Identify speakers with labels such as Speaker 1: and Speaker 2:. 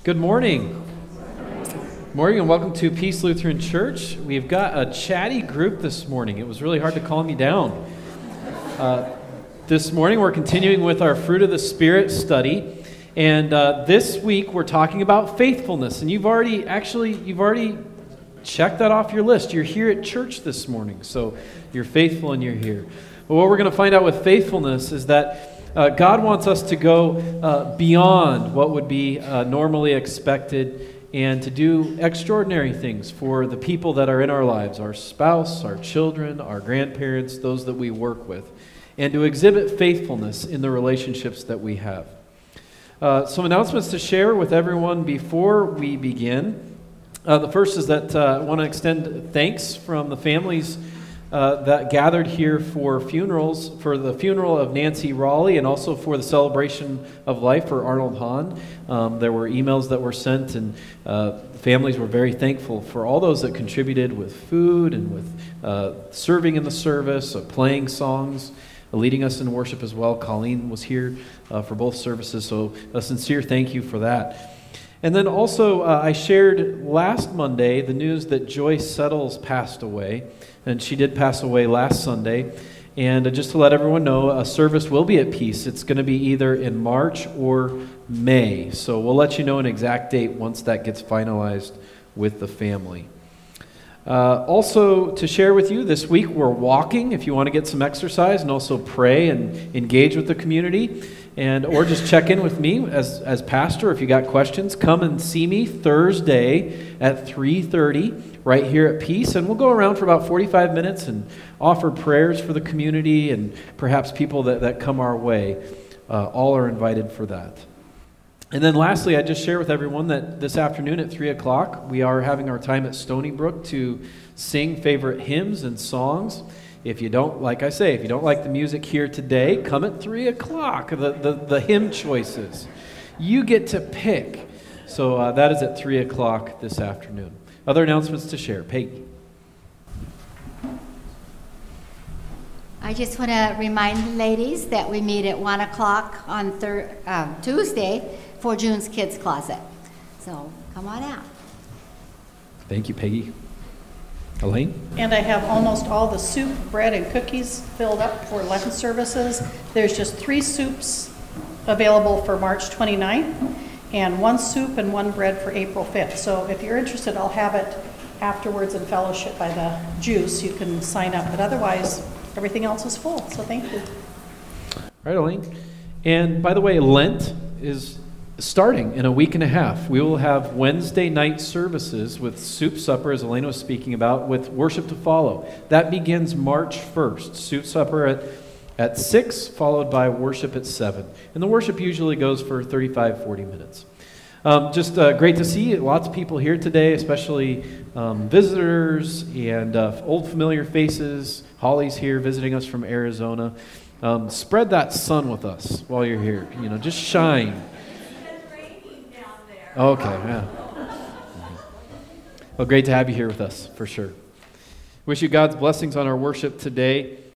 Speaker 1: Good morning. Morning and welcome to Peace Lutheran Church. We've got a chatty group this morning. It was really hard to calm you down. This morning we're continuing with our Fruit of the Spirit study. And this week we're talking about faithfulness. And you've already checked that off your list. You're here at church this morning, so you're faithful and you're here. But what we're going to find out with faithfulness is that God wants us to go beyond what would be normally expected and to do extraordinary things for the people that are in our lives, our spouse, our children, our grandparents, those that we work with, and to exhibit faithfulness in the relationships that we have. Some announcements to share with everyone before we begin. The first is that I want to extend thanks from the families that gathered here for funerals, for the funeral of Nancy Raleigh and also for the celebration of life for Arnold Hahn. There were emails that were sent, and families were very thankful for all those that contributed with food and with serving in the service, playing songs, leading us in worship as well. Colleen was here for both services, so a sincere thank you for that. And then also, I shared last Monday the news that Joyce Settles passed away, and she did pass away last Sunday. And just to let everyone know, a service will be at Peace. It's going to be either in March or May, so we'll let you know an exact date once that gets finalized with the family. Also, to share with you, this week we're walking if you want to get some exercise and also pray and engage with the community. Or just check in with me as pastor. If you got questions, come and see me Thursday at 3:30 right here at Peace. And we'll go around for about 45 minutes and offer prayers for the community and perhaps people that come our way. All are invited for that. And then lastly, I just share with everyone that this afternoon at 3 o'clock, we are having our time at Stony Brook to sing favorite hymns and songs. If you don't, like I say, if you don't like the music here today, come at 3 o'clock, the hymn choices. You get to pick. So that is at 3 o'clock this afternoon. Other announcements to share. Peggy.
Speaker 2: I just want to remind the ladies that we meet at 1 o'clock on Tuesday for June's Kids Closet. So come on out.
Speaker 1: Thank you, Peggy. Elaine?
Speaker 3: And I have almost all the soup, bread, and cookies filled up for Lenten services. There's just 3 soups available for March 29th, and 1 soup and 1 bread for April 5th. So if you're interested, I'll have it afterwards in fellowship by the juice. You can sign up, but otherwise, everything else is full. So thank you.
Speaker 1: All right, Elaine. And by the way, Lent is starting in a week and a half. We will have Wednesday night services with soup supper, as Elaine was speaking about, with worship to follow. That begins March 1st. Soup supper at 6, followed by worship at 7. And the worship usually goes for 35, 40 minutes. Just great to see lots of people here today, especially visitors and old familiar faces. Holly's here visiting us from Arizona. Spread that sun with us while you're here. Just shine. Okay, yeah. Well, great to have you here with us, for sure. Wish you God's blessings on our worship today.